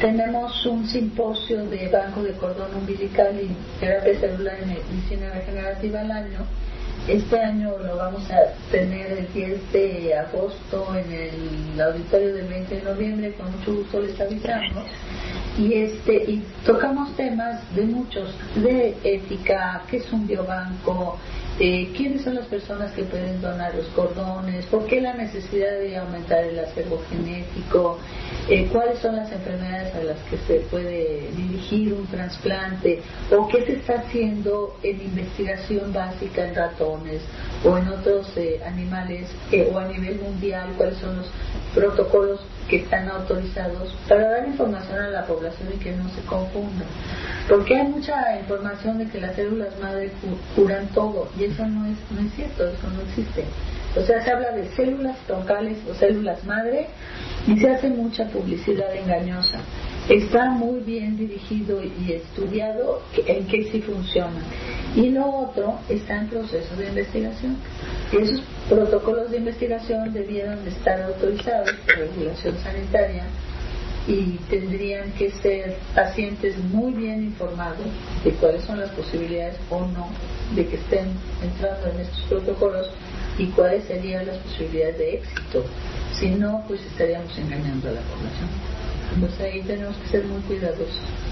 tenemos un simposio de banco de cordón umbilical y terapia celular en medicina regenerativa al año. Este año lo vamos a tener el 10 de agosto en el auditorio del 20 de noviembre, con mucho gusto les avisamos. Y tocamos temas de muchos, de ética, qué es un biobanco, quiénes son las personas que pueden donar los cordones, por qué la necesidad de aumentar el acervo genético, cuáles son las enfermedades a las que se puede dirigir un trasplante, o qué se está haciendo en investigación básica en ratones o en otros animales, o a nivel mundial, cuáles son los protocolos que están autorizados para dar información a la población y que no se confunda, porque hay mucha información de que las células madre curan todo, y eso no es cierto, eso no existe. O sea, se habla de células troncales o células madre y se hace mucha publicidad engañosa. Está muy bien dirigido y estudiado en qué sí funciona. Y lo otro está en proceso de investigación. Y esos protocolos de investigación debieron de estar autorizados por regulación sanitaria y tendrían que ser pacientes muy bien informados de cuáles son las posibilidades o no de que estén entrando en estos protocolos y cuáles serían las posibilidades de éxito. Si no, pues estaríamos engañando a la población. Entonces ahí tenemos que ser muy cuidadosos.